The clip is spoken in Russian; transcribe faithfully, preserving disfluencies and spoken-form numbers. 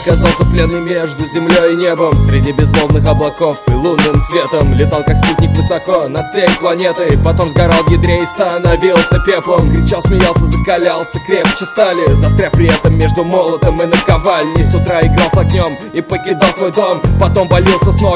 оказался пленный между землей и небом, среди безмолвных облаков и лунным светом. Летал как спутник высоко над всей планетой, потом сгорал в ядре и становился пеплом. Кричал, смеялся, закалялся, крепче стали, застряв при этом между молотом и наковальней. С утра играл с огнем и покидал свой дом, потом валился с ног